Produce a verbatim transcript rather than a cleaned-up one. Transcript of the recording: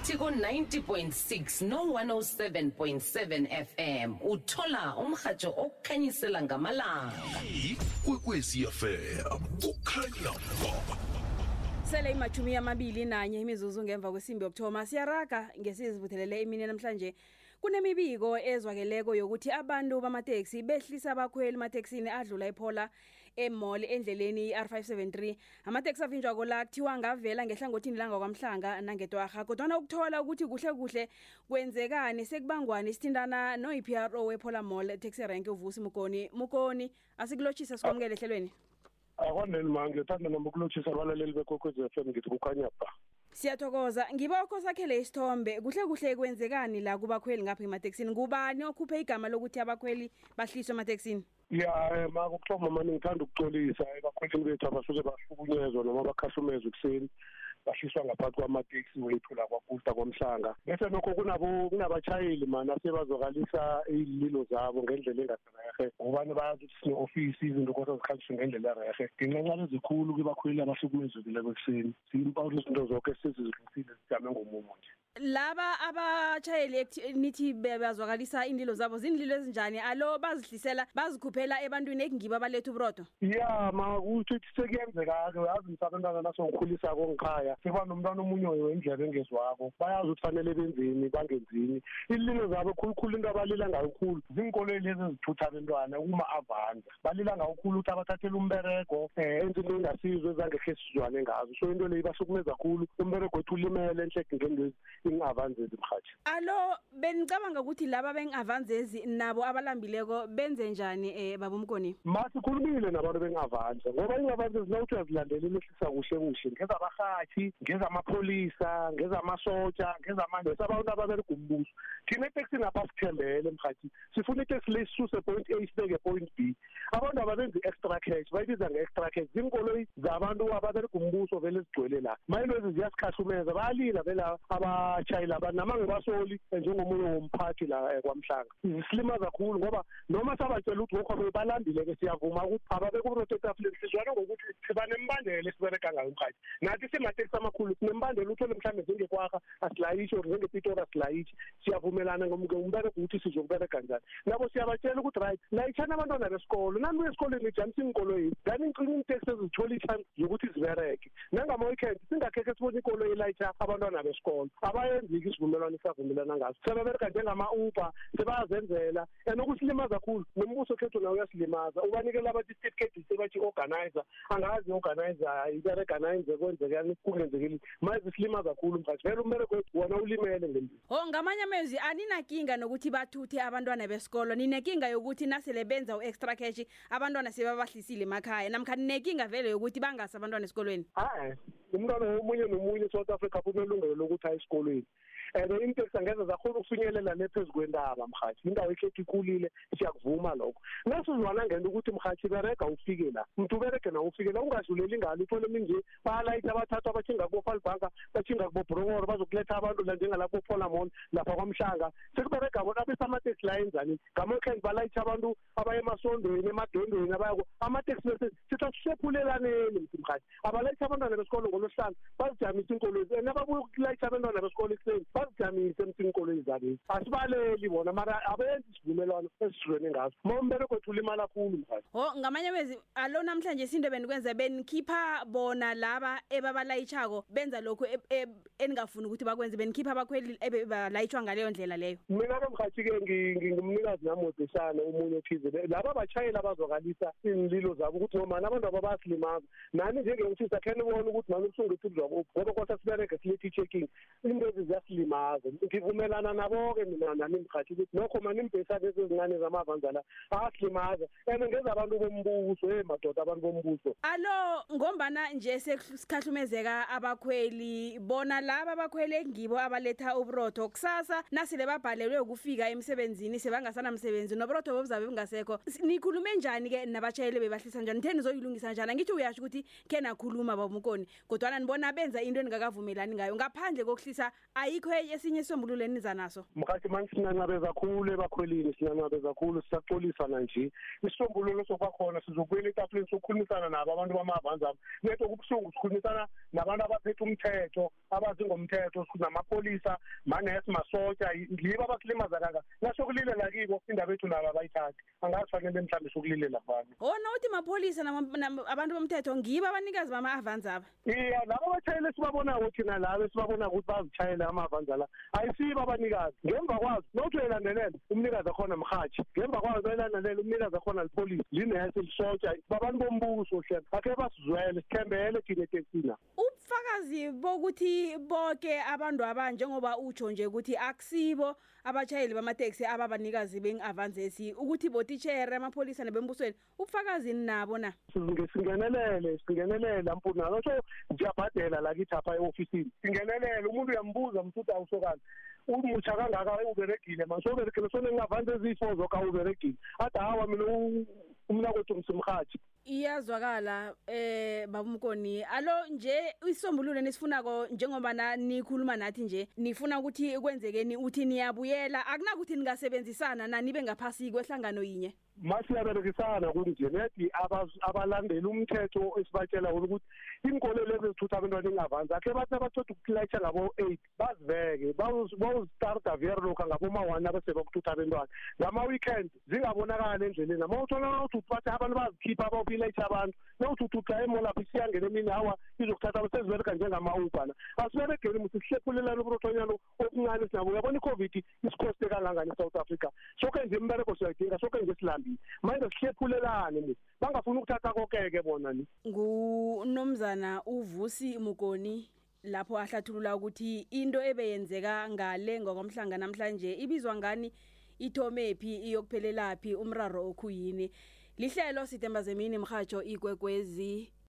phakathi ko ninety point six no one oh seven point seven F M uthola umhajo okukhanyisela ngamalanga. Ikwekwezi F M kukhanya ba. Sele imachumi amabili nanye imizuzu ngemva kwesimbi yokuthoma siyaraga ngesizivuthelele imini namhlanje. Kunemibiko ezwakeleko yokuthi abantu bamateksi behlisa abakhweli emateksini adlula ephola emall endleleni R five seventy-three. Amateksi avinjwa kola kuthiwa ngavela ngehlangothini langa kwaMhlanga nangetwarha kodwana ukuthola ukuthi kuhle kuhle kwenzekani sekubangwani isithindana no I P R O wephola mall taxi rank uvusi Mukoni. Mukoni asikulotshisa sikwamukele ehlelweni. Akwanele manje thanda noma kulotshisa abalaleli bekwekwezi F M ngithi kukhanya ba. Siyathokoza ngiboko sakhele isithombe kuhle kuhle kwenzekani la kubakhweli ngapha emateksini ngubani okhuphe igama lokuthi abakhweli bahliswa emateksini. Ya ma ukuthoma manje ngithanda ukuxolisa abakhweli bethu abasuke bahlukunyezwa noma bakhahlumezo kuseni bahliswa ngaphakathi kwamateksi wethu la kwaPuta kwaMhlanga bese lokho kunabo kunabatshayeli mana sebazokalisa izililo zabo ngendlela engaserehe ngobani bayazi ukuthi sine office izinto kodwa zikhanjiswe ngendlela erehe ngenxa ezikhulu kubakhweli abahlukumezekile kwekuseni simpawu izinto zonke sezizilungisile sijame ngomumo nje. Laba abatshayeli nithi bezwakalisa indilo zabo zinililo ezinjani alo bazihlisela bazikhuphela ebantwini ekungiba abalethu uburodo. Ya ma uthi sekuyenzeka ke yazi umsabantwana nasongikhulisa kongikhaya sekuba nomntwana omunye wendlela engezwako bayazi ukuthi fanele benzeni bangenzini ililo zabo khulukhulu into abalila ngayo khulu zinkolo lezi ezithutha abantwana uma avanza balila ngayo khulu ukuthi abathathele umberego eh into engasizwe ezangekhe sizwane ngazo so into le ibasukumeza kakhulu umberego wethu ulimele enhleke ngendezi ingavanzezi mhathi. Alo benicabanga ukuthi laba bengavanzezi nabo abalambileko benze njani eh baba Mkoni? Masikhulumile nabantu bengavanza ngoba ingavanzezi nawuthi uyazilandelela ehlisa kuhle kuhle ngeza abahathi ngeza amapholisa ngeza amasotsha ngeza amandesi abantu ababereka umbuso thina itaxi napha sithembele mhathi sifuna itaxi lesisuse point A sibeke point B abantu ababenza extra cash bayibiza nge-extra cash zinkolo zabantu ababereka umbuso vele sigcwele la mayilezi ziyasikhahumeza bayalila vela abashayeli abantu nama ngebasoli njengomunye womphathi la kwaMhlanga isilimaza kakhulu ngoba noma sabatshela ukuthi ngokho balambile ke siyavuma ukuthi ababeka uprotector flex sizwana ngokuthi sibanembandela esibereka ngayo mhathi nathi simateksi amakhulu sinembandela uthole mhlambe njengekwakha asilayisho njengePitori asilayishi siyavumelana ngombereko ukuthi sizokubereka kanjani nabo siyabatshela ukuthi right layishana abantwana besikolo nani esikoleni jamisa inkolo yethu ngani inqini itaxi ezithola ichance yokuthi zibereke nangama weekend singakheke sibone inkolo yelayisha abantwana besikolo abayenzi isivumelwano savumelana ngaso sebabereka njengama Uber sebazenzela enokusilimaza kakhulu nombuso khethu nawo uyasilimaza ubanikela abathi certificate sebathi organizer angazi organizer ibereka nayenze kwenzekani kungenzekile mayizi silimaza kakhulu mhathi vele umbereko wethu wona ulimele ngendlela. Oh ngamanye amezwi aninakinga nokuthi bathuthe abantwana besikolo ninenkinga yokuthi nasele benza uextra cash abantwana sebabahlisile emakhaya namkha ninenkinga vele yokuthi bangasa abantwana esikolweni. Hayi umntwana omunye nomunye South Africa kunelungelo lokuthi aye esikolweni and into esangeza zakhona ukufinyelela lephezulu kwendaba mhathi indawo ekhethi ikhulile siyakuvuma lokho nasizwana ngento ukuthi mhathi bereka ufike la umuntu bereke na ufike la ungadluleli ingalo uthole minje balayitha abathathu abachinga ku Falbanka bachinga ku Brongoro bazokuletha abantu la njengalapho Phola Mall lapha kwaMhlanga sekubereka bona besamateksi la enzani ngamakhenzi balayitha abantu abaye emasondweni emadondweni abayako amateksi bese sithathusephulelane mhathi abalayitha abantwana besikolo ngolosihlanu bazijamisa inkolo nababuya ukulayitha abantwana besikolo ekuseni bazijamise emsinkolo izabezi asibaleli bona mara abenzi isivumelwano esizwene ngaso mombereko wethu ulimala kakhulu mhathi. Oh ngamanye amezwi alo namhlanje isinto benikwenza benikhipha bona laba ebabalayitshako benza lokho eningafuni ukuthi bakwenze benikhipha abakhweli ebalayitshwa ngaleyo ndlela leyo. Mina ke mhathi ke ngingumnikazi namodesana umunye othize laba abashayeli abazwakalisa inlilo zabo ukuthi noma abantu ababasilimaza nani njenge ngithisa khene ubona ukuthi nani usungithi uzwabo ngoba kwasa sibereke silethi checking into eziyasilimaza ngivumelana nabo ke mina nami mhathi ukuthi nokho mani imbhesa lezi ezincane zamavanzala asilimaza ene ngeza abantu bombuso eh madoda abantu bombuso. Alo ngombana nje sekusikhahlumelezeka abakhweli bona laba abakhwele ngibo abaletha uburodo kusasa nasile babhalelwe ukufika emsebenzini sebangasana umsebenzi noburodo bobuzabe bungasekho nikhulume njani ke nabatshayeli bebahlisa njani theni zoyilungisa njani ngithi uyasho ukuthi kena khuluma baba Mkoni kodwa nibona benza into engakavumelani ngayo ngaphandle kokuhlisa amapholisa ayikho esinye isombululo eniza naso. Mkhathi manje sinanqabeza kakhulu ebakhwelini sinanqabeza kakhulu sisaxolisana nje isombululo sokukhona sizokubuyela etafuleni sokukhulumisana nabo abantu bamavanza netho kubuhlungu sikhulumisana nabantu abaphethe umthetho abazi ngomthetho sinamapholisa manesi masotya ngibo abasilimaza kanga nasho kulilela kibo indaba ethu nabo abayithatha angazifanele mhlambe sokulilela abantu. Wona uthi mapholisa abantu bomthetho ngibo abanikazi bama avanza aba. Yeah, labo batshayele sibabona ukuthi na labo sibabona ukuthi bazitshayela amavanza la ayisiba abanikazi ngemva kwazo nothi uyalandelela umnikazi akhona mhathi ngemva kwazo uyalandelela umnikazi akhona lipolice linesi lisotya babantu bombuso hle akhe basizwele sithembele thina eTexina. Ubufakazi bokuthi bonke abantu aba njengoba utsho nje ukuthi akusibo abachayeli bamateksi ababanikazi bengavanzesi ukuthi botitshere amapholisa nebembusweni ubufakazi nabo na singenelele singenelele mpuna lokho ngiyabhadela la kithi apha eofisini singenelele umuntu uyambuza mthuthi awusokala umutsha kangaka uberegile manje uberegile sone ngavanze izifo zoka uberegile athi hawa mina umna kwethu msimhathi iyazwakala eh babumkoni alo nje isombululo nesifunako njengoba na nikhuluma nathi nje nifuna ukuthi kwenzekeni uthi niyabuyela akunakuthi ningasebenzisana nani bengaphasi kwehlangano yinye masiyaberekisana kunje nethi abalandela umthetho esibatshela ukuthi inkolo lezi zithutha abantwana engavanzi akhe bathi abathoda ukulayitsha ngabo eight baziveke bawuzistarta vere lokhu ngabo ma-one abasebe ukuthutha abantwana ngama-weekend zingabonakali endleleni ama uthola ukuthi bathi abantu bazikhipha abawubilayitsha abantu nawuthi uthutha emolapho isiyangena emini hawa izokuthatha abasezibereka njengama-ubana asiberegeli muthi sihlephulelana uburothonyana okuncane sinabo uyabona i-covid isikhoste kangangani eSouth Africa soke nje imbereko siyayidinga soke nje silambi manje sihlephulelane muthi bangafuni ukuthatha konke-ke bona ni ngunomzana uVusi Mugoni lapho ahlathulula ukuthi into ebeyenzeka ngale ngokomhlanga namhlanje ibizwa ngani ithomephi iyokuphelelaphi umraro okhuyini lihlelo Sithemba Zemini mhajo Ikwekwezi